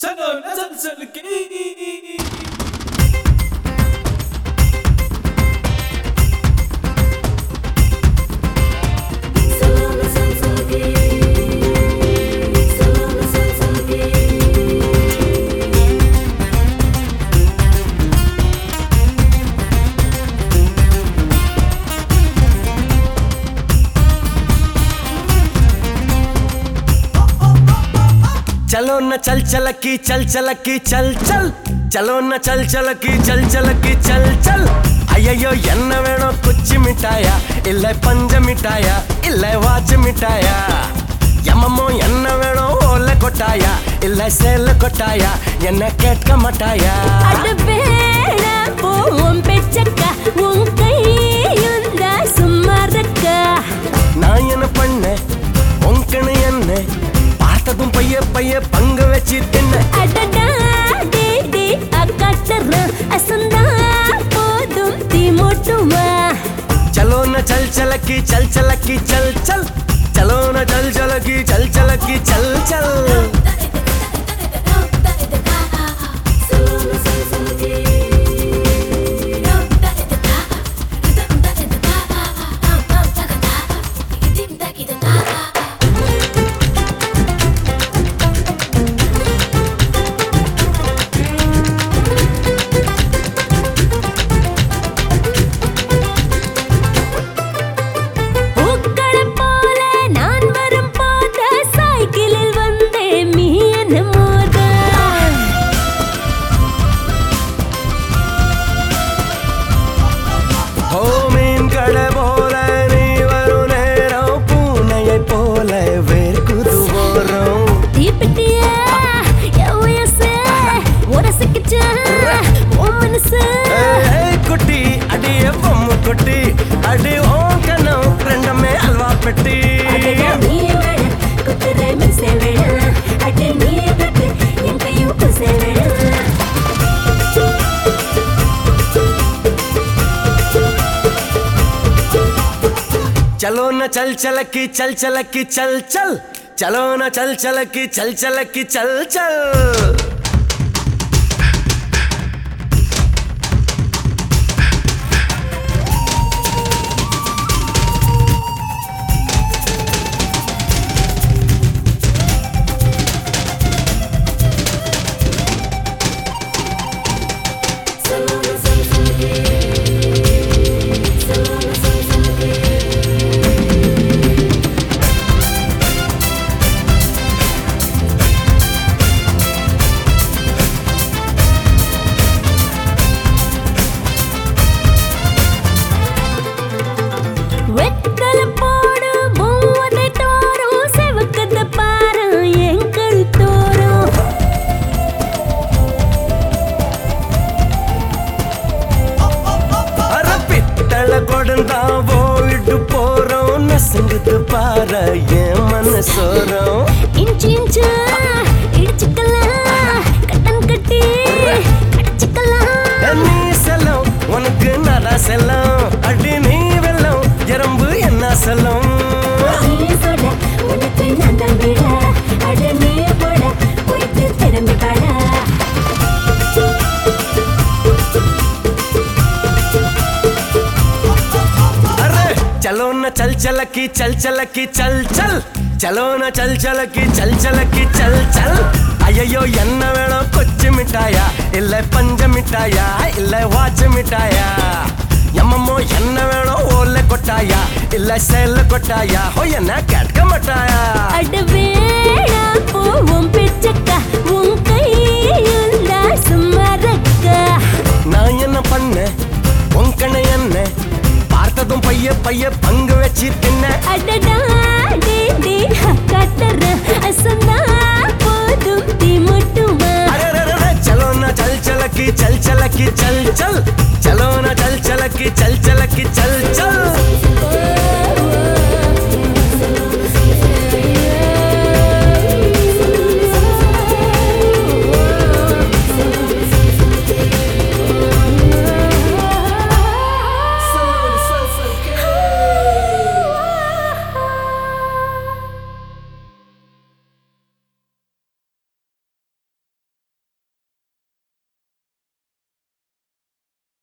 चलो नजर चल के चलो न चल चलकी चल चलकी चल चल चलो न चल चलकी चल चलकी चल चल अय्यो என்ன வேணும் குச்சி மிட்டாயா இல்ல பஞ்ச மிட்டாயா இல்ல வாட்ச் மிட்டாயா யமமோ என்ன வேணும் ஓல கொட்டாயா இல்ல சேல கொட்டாயா என்ன கேட்க மாட்டாயா அட வேண போம் பெச்சக்கா உன் கையுந்தா சும்மாரக்கா நான் என்ன பண்ண உன்கணு என்ன பார்த்ததும் பைய பைய பங்கு வச்சு தின்ன அடடா டே டே அக்கட்டற அசந்தா போதும் தீமோட்டுமா चलो न चल चलकी चल चलकी चल चल चलो न चल चलकी चल चलकी चल चल कुटी अडिये बम कुटी अडी ओ कनो फ्रेंड में हलवा पेटी चलो न चल चलकी चल चलकी चल चल चलो न चल चलकी चल चलकी चल चल संगत पारा ये मन सोरो इंच इंच इडचिकला कटन कटी अडचिकला நீ செல்லம் உனக்கு நரா செல்லம் அடி நீ வெல்லம் எறும்பு என்ன செல்லம் நீ சொட உனக்கு நான் தான் விட அட நீ போட போயிட்டு திரும்பி பாட चलो न चल चलकी चल चलकी चल चल चलो न चल चलकी चल चलकी चल चल अय्यो என்ன வேணும் குச்சி மிட்டாயா இல்ல பஞ்ச மிட்டாயா இல்ல வாட்ச் மிட்டாயா யமமோ என்ன வேணும் ஓல கொட்டாயா இல்ல சேல கொட்டாயா ஹோ என்ன கேட்க மாட்டாயா அட வேண போம் பெச்சக்கா உன் கையுந்தா சும்மாரக்கா நான் என்ன பண்ண உன்கண என்ன பார்த்ததும் பைய பைய பங்கு வச்சு தின்ன அடடா டே டே அக்கட்டற அசந்தா போதும் தீமோட்டுமா चलो न चल चलकी चल चलकी चल चल चलो न चल चलकी चल चलकी चल